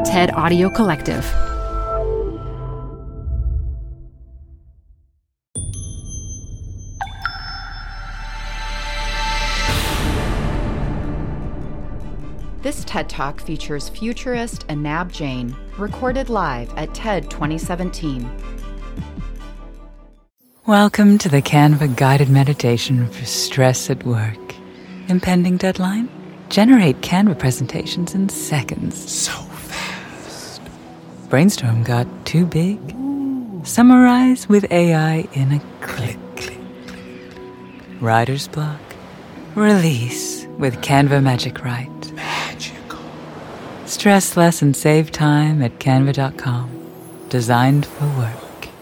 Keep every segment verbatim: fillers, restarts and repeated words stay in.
TED Audio Collective. This TED Talk features futurist Anab Jain, recorded live at TED twenty seventeen. Welcome to the Canva guided meditation for stress at work. Impending deadline? Generate Canva presentations in seconds. So fast. Brainstorm got too big? Ooh. Summarize with A I in a click. click, click. Writer's block? Release with Canva Magic Write. Magical. Stress less and save time at canva dot com. Designed for work.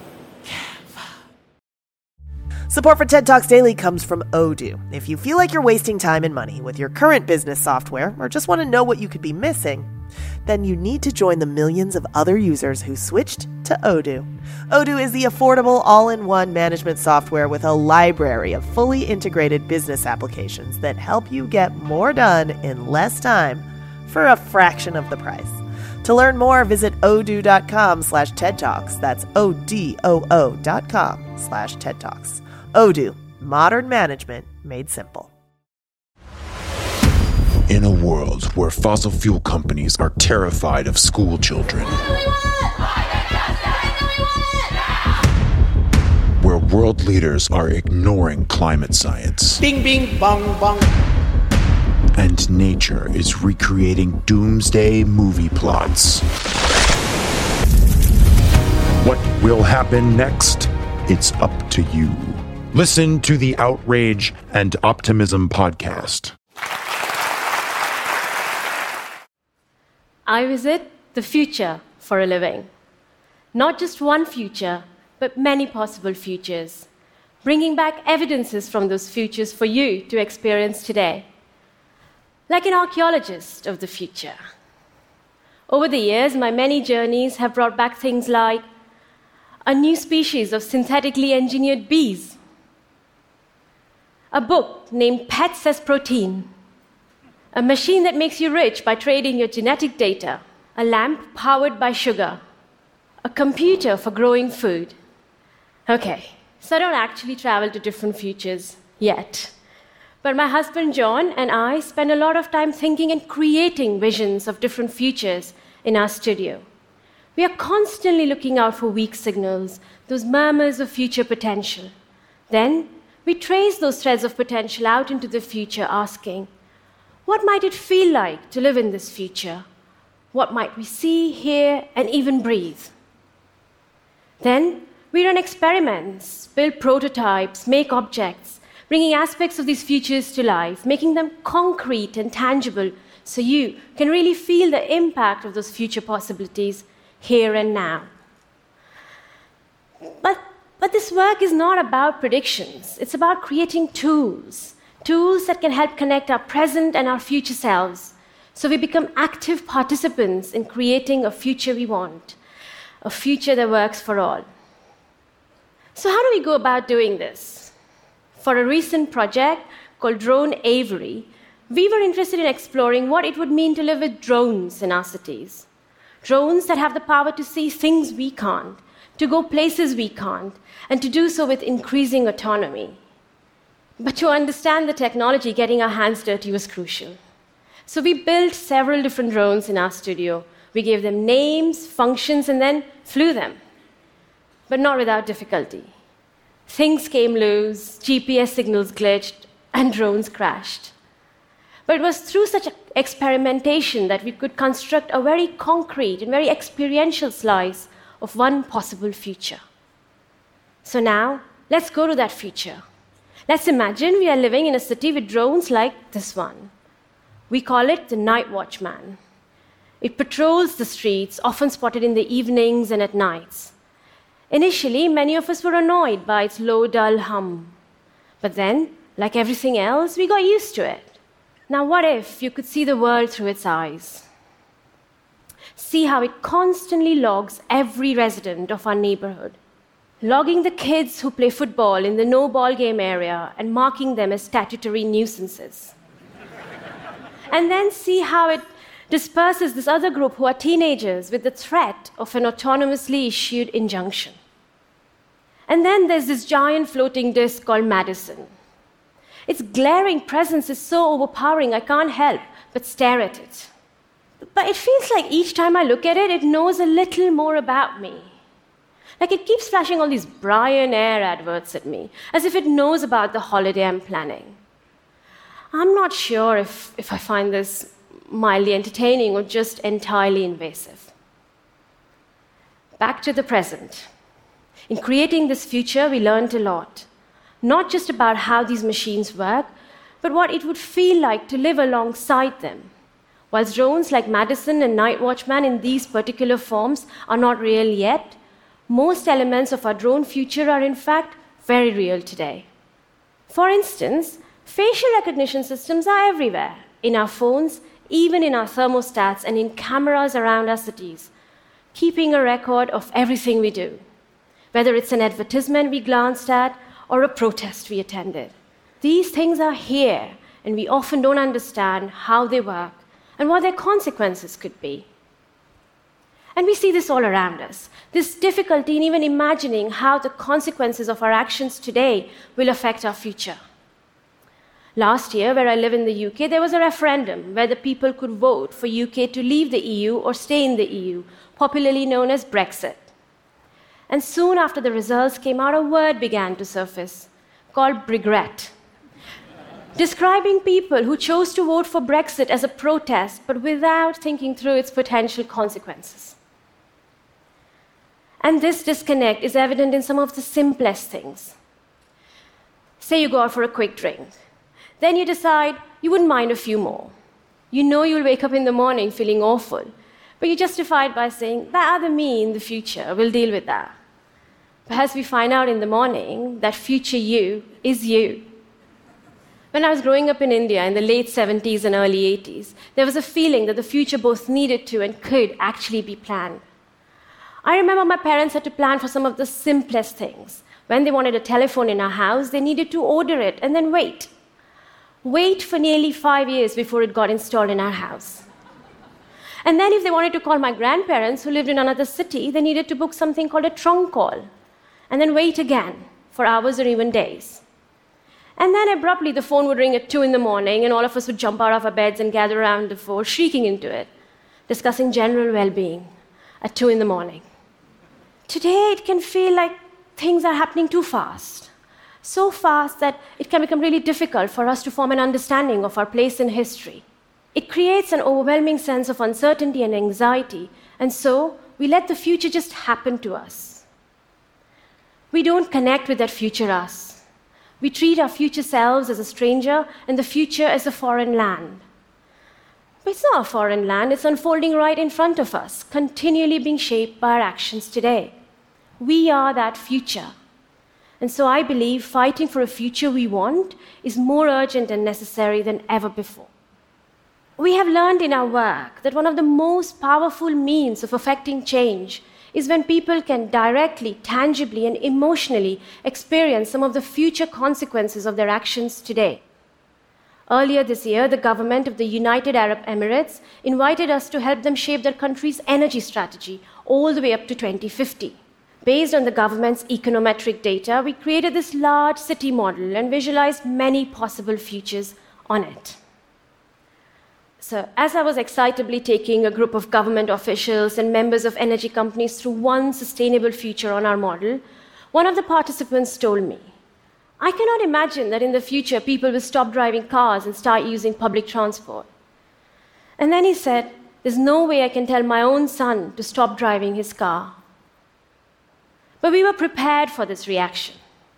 Support for TED Talks Daily comes from Odoo. If you feel like you're wasting time and money with your current business software or just want to know what you could be missing, then you need to join the millions of other users who switched to Odoo. Odoo is the affordable all-in-one management software with a library of fully integrated business applications that help you get more done in less time for a fraction of the price. To learn more, visit odoo.com slash TED Talks. That's O-D-O-O dot com slash TED Talks. Odoo, modern management made simple. In a world where fossil fuel companies are terrified of school children, where world leaders are ignoring climate science, bing, bing, bong, bong, and nature is recreating doomsday movie plots, what will happen next? It's up to you. Listen to the Outrage and Optimism podcast. I visit the future for a living. Not just one future, but many possible futures, bringing back evidences from those futures for you to experience today. Like an archaeologist of the future. Over the years, my many journeys have brought back things like a new species of synthetically engineered bees, a book named Pets as Protein, a machine that makes you rich by trading your genetic data, a lamp powered by sugar, a computer for growing food. Okay, so I don't actually travel to different futures yet. But my husband John and I spend a lot of time thinking and creating visions of different futures in our studio. We are constantly looking out for weak signals, those murmurs of future potential. Then we trace those threads of potential out into the future, asking, what might it feel like to live in this future? What might we see, hear, and even breathe? Then we run experiments, build prototypes, make objects, bringing aspects of these futures to life, making them concrete and tangible so you can really feel the impact of those future possibilities here and now. But, but this work is not about predictions. It's about creating tools, tools that can help connect our present and our future selves so we become active participants in creating a future we want, a future that works for all. So how do we go about doing this? For a recent project called Drone Avery, we were interested in exploring what it would mean to live with drones in our cities. Drones that have the power to see things we can't, to go places we can't, and to do so with increasing autonomy. But to understand the technology, getting our hands dirty was crucial. So we built several different drones in our studio. We gave them names, functions, and then flew them. But not without difficulty. Things came loose, G P S signals glitched, and drones crashed. But it was through such experimentation that we could construct a very concrete and very experiential slice of one possible future. So now, let's go to that future. Let's imagine we are living in a city with drones like this one. We call it the Night Watchman. It patrols the streets, often spotted in the evenings and at nights. Initially, many of us were annoyed by its low, dull hum. But then, like everything else, we got used to it. Now, what if you could see the world through its eyes? See how it constantly logs every resident of our neighborhood, logging the kids who play football in the no-ball game area and marking them as statutory nuisances. And then see how it disperses this other group who are teenagers with the threat of an autonomously issued injunction. And then there's this giant floating disk called Madison. Its glaring presence is so overpowering, I can't help but stare at it. But it feels like each time I look at it, it knows a little more about me. Like it keeps flashing all these Brian Air adverts at me, as if it knows about the holiday I'm planning. I'm not sure if, if I find this mildly entertaining or just entirely invasive. Back to the present. In creating this future, we learned a lot. Not just about how these machines work, but what it would feel like to live alongside them. Whilst drones like Madison and Night Watchman in these particular forms are not real yet, most elements of our drone future are in fact very real today. For instance, facial recognition systems are everywhere, in our phones, even in our thermostats and in cameras around our cities, keeping a record of everything we do, whether it's an advertisement we glanced at or a protest we attended. These things are here, and we often don't understand how they work and what their consequences could be. And we see this all around us, this difficulty in even imagining how the consequences of our actions today will affect our future. Last year, where I live in the U K, there was a referendum where the people could vote for U K to leave the E U or stay in the E U, popularly known as Brexit. And soon after the results came out, a word began to surface called regret, describing people who chose to vote for Brexit as a protest, but without thinking through its potential consequences. And this disconnect is evident in some of the simplest things. Say you go out for a quick drink. Then you decide you wouldn't mind a few more. You know you'll wake up in the morning feeling awful, but you justify it by saying, that other me in the future will deal with that. Perhaps we find out in the morning that future you is you. When I was growing up in India in the late seventies and early eighties, there was a feeling that the future both needed to and could actually be planned. I remember my parents had to plan for some of the simplest things. When they wanted a telephone in our house, they needed to order it and then wait. Wait for nearly five years before it got installed in our house. And then if they wanted to call my grandparents who lived in another city, they needed to book something called a trunk call, and then wait again for hours or even days. And then abruptly the phone would ring at two in the morning, and all of us would jump out of our beds and gather around the phone, shrieking into it, discussing general well-being at two in the morning. Today it can feel like things are happening too fast. So fast that it can become really difficult for us to form an understanding of our place in history. It creates an overwhelming sense of uncertainty and anxiety, and so we let the future just happen to us. We don't connect with that future us. We treat our future selves as a stranger and the future as a foreign land. But it's not a foreign land, it's unfolding right in front of us, continually being shaped by our actions today. We are that future. And so I believe fighting for a future we want is more urgent and necessary than ever before. We have learned in our work that one of the most powerful means of affecting change is when people can directly, tangibly, and emotionally experience some of the future consequences of their actions today. Earlier this year, the government of the United Arab Emirates invited us to help them shape their country's energy strategy all the way up to twenty fifty. Based on the government's econometric data, we created this large city model and visualized many possible futures on it. So, as I was excitably taking a group of government officials and members of energy companies through one sustainable future on our model, one of the participants told me, I cannot imagine that in the future people will stop driving cars and start using public transport. And then he said, there's no way I can tell my own son to stop driving his car. But we were prepared for this reaction.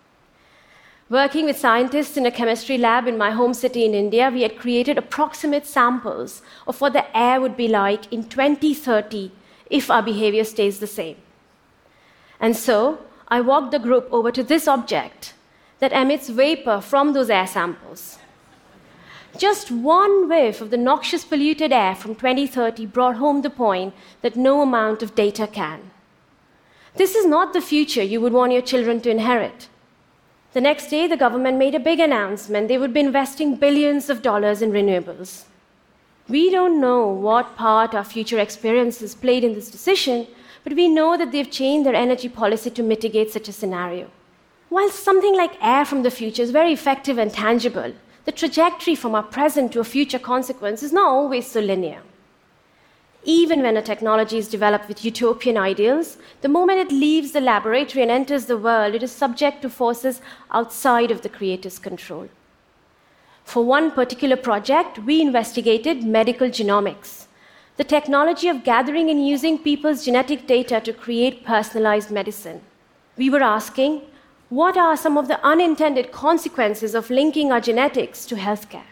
Working with scientists in a chemistry lab in my home city in India, we had created approximate samples of what the air would be like in twenty thirty if our behavior stays the same. And so, I walked the group over to this object that emits vapor from those air samples. Just one whiff of the noxious polluted air from twenty thirty brought home the point that no amount of data can. This is not the future you would want your children to inherit. The next day, the government made a big announcement. They would be investing billions of dollars in renewables. We don't know what part our future experiences played in this decision, but we know that they've changed their energy policy to mitigate such a scenario. While something like air from the future is very effective and tangible, the trajectory from our present to a future consequence is not always so linear. Even when a technology is developed with utopian ideals, the moment it leaves the laboratory and enters the world, it is subject to forces outside of the creator's control. For one particular project, we investigated medical genomics, the technology of gathering and using people's genetic data to create personalized medicine. We were asking, what are some of the unintended consequences of linking our genetics to healthcare?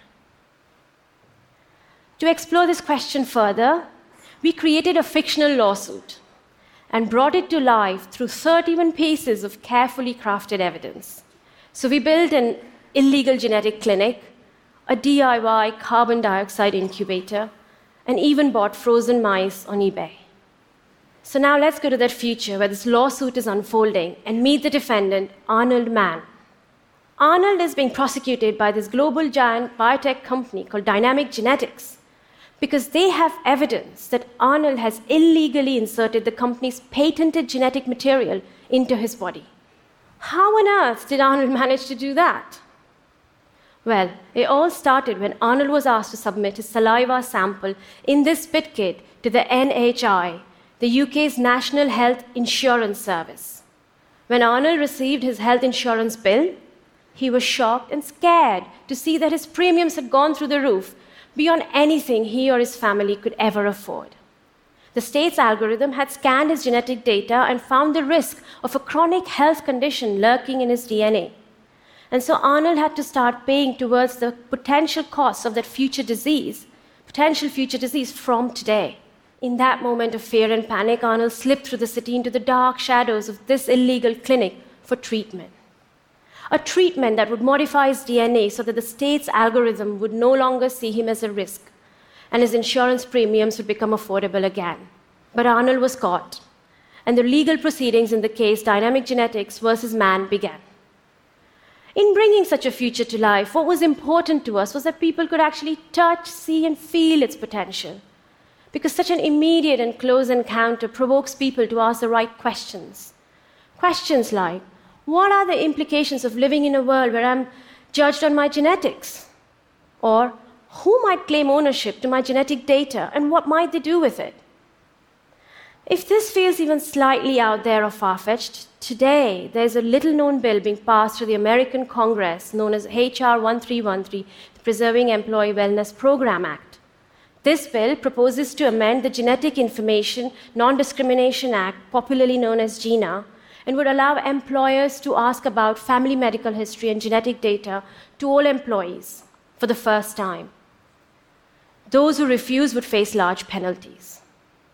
To explore this question further, we created a fictional lawsuit and brought it to life through thirty-one pages of carefully crafted evidence. So we built an illegal genetic clinic, a D I Y carbon dioxide incubator, and even bought frozen mice on eBay. So now let's go to that future where this lawsuit is unfolding and meet the defendant, Arnold Mann. Arnold is being prosecuted by this global giant biotech company called Dynamic Genetics because they have evidence that Arnold has illegally inserted the company's patented genetic material into his body. How on earth did Arnold manage to do that? Well, it all started when Arnold was asked to submit his saliva sample in this spit kit to the N H I, the U K's National Health Insurance Service. When Arnold received his health insurance bill, he was shocked and scared to see that his premiums had gone through the roof beyond anything he or his family could ever afford. The state's algorithm had scanned his genetic data and found the risk of a chronic health condition lurking in his D N A. And so Arnold had to start paying towards the potential costs of that future disease, potential future disease from today. In that moment of fear and panic, Arnold slipped through the city into the dark shadows of this illegal clinic for treatment. A treatment that would modify his D N A so that the state's algorithm would no longer see him as a risk, and his insurance premiums would become affordable again. But Arnold was caught, and the legal proceedings in the case Dynamic Genetics versus Mann began. In bringing such a future to life, what was important to us was that people could actually touch, see, and feel its potential, because such an immediate and close encounter provokes people to ask the right questions. Questions like, what are the implications of living in a world where I'm judged on my genetics? Or, who might claim ownership to my genetic data, and what might they do with it? If this feels even slightly out there or far-fetched, today there's a little-known bill being passed through the American Congress known as H R thirteen thirteen, the Preserving Employee Wellness Program Act. This bill proposes to amend the Genetic Information Non-Discrimination Act, popularly known as GINA, and would allow employers to ask about family medical history and genetic data to all employees for the first time. Those who refuse would face large penalties.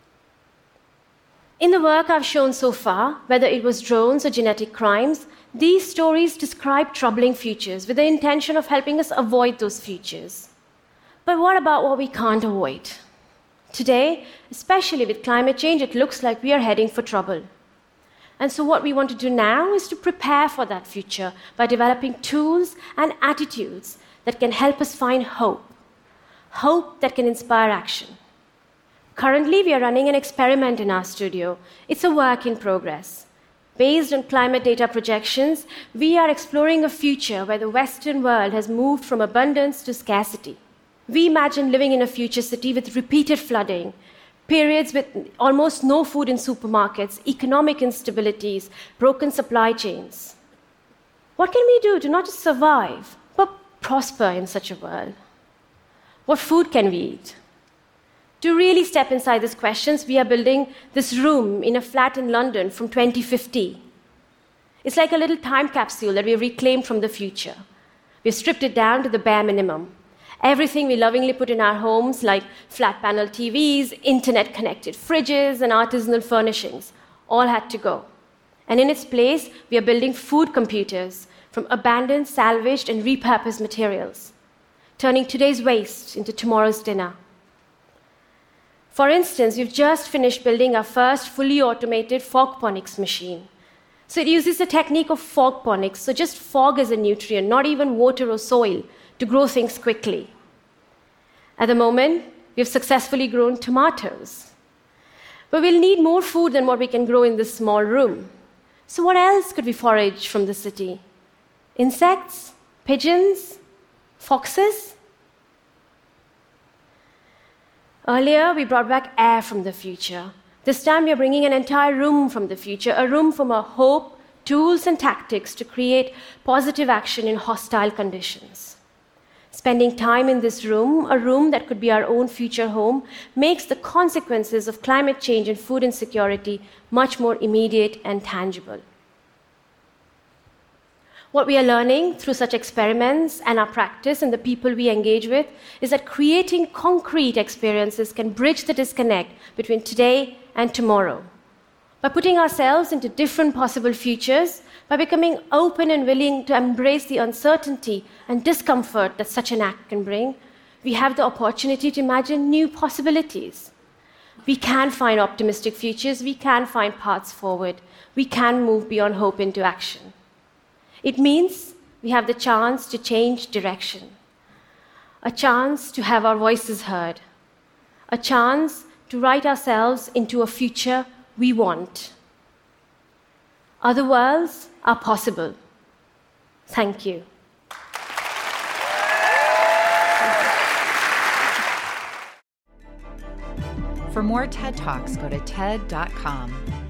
In the work I've shown so far, whether it was drones or genetic crimes, these stories describe troubling futures with the intention of helping us avoid those futures. But what about what we can't avoid? Today, especially with climate change, it looks like we are heading for trouble. And so what we want to do now is to prepare for that future by developing tools and attitudes that can help us find hope, hope that can inspire action. Currently, we are running an experiment in our studio. It's a work in progress. Based on climate data projections, we are exploring a future where the Western world has moved from abundance to scarcity. We imagine living in a future city with repeated flooding, periods with almost no food in supermarkets, economic instabilities, broken supply chains. What can we do to not just survive, but prosper in such a world? What food can we eat? To really step inside these questions, we are building this room in a flat in London from twenty fifty. It's like a little time capsule that we've reclaimed from the future. We've stripped it down to the bare minimum. Everything we lovingly put in our homes, like flat panel T Vs, internet-connected fridges, and artisanal furnishings, all had to go. And in its place, we are building food computers from abandoned, salvaged, and repurposed materials, turning today's waste into tomorrow's dinner. For instance, we've just finished building our first fully automated fogponics machine. So it uses the technique of fogponics, so just fog as a nutrient, not even water or soil, to grow things quickly. At the moment, We have successfully grown tomatoes. But we'll need more food than what we can grow in this small room. So what else could we forage from the city? Insects? Pigeons? Foxes? Earlier, we brought back air from the future. This time, we are bringing an entire room from the future, a room full of hope, tools, and tactics to create positive action in hostile conditions. Spending time in this room, a room that could be our own future home, makes the consequences of climate change and food insecurity much more immediate and tangible. What we are learning through such experiments and our practice and the people we engage with is that creating concrete experiences can bridge the disconnect between today and tomorrow. By putting ourselves into different possible futures, by becoming open and willing to embrace the uncertainty and discomfort that such an act can bring, we have the opportunity to imagine new possibilities. We can find optimistic futures, we can find paths forward, we can move beyond hope into action. It means we have the chance to change direction, a chance to have our voices heard, a chance to write ourselves into a future we want. Other worlds are possible. Thank you. For more TED Talks, go to ted dot com.